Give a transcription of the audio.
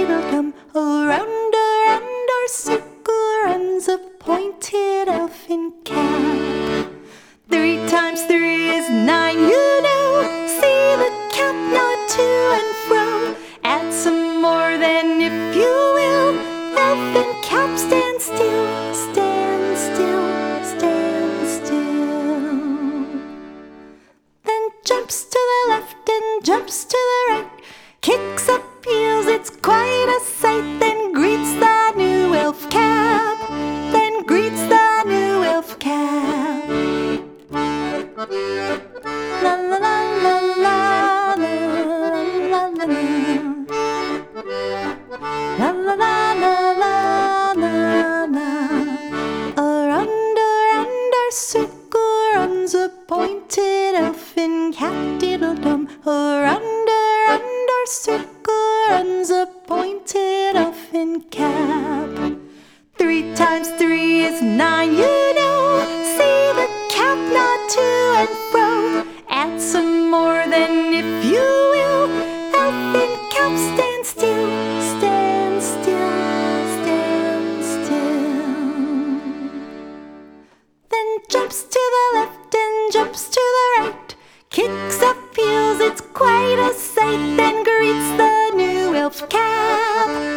cat-diddle-dum. Around, around our circle runs a pointed elfin cap. 3 times 3 is 9, you know. See the cap nod to and fro. Add some more then, if you will. Elfin cap, stand still, stand still, stand still. Then jumps to the left and jumps to the right. Kicks up heels, it's quite a sight. Then greets the new elf cap. Then greets the new elf cap. La la la la la la la la la la la la la la. Around, around our circle runs a pointed elfin cat-diddle-dum. Around, around our circle runs a pointed elfin cap. 3 times 3 is 9, you know. See the cap nod to and fro. Add some more then, if you will. Elfin cap, stand still, stand still, stand still. Then jumps to the left and jumps to the right. Kicks up heels, it's quite a sight. Then greets the new elf cap.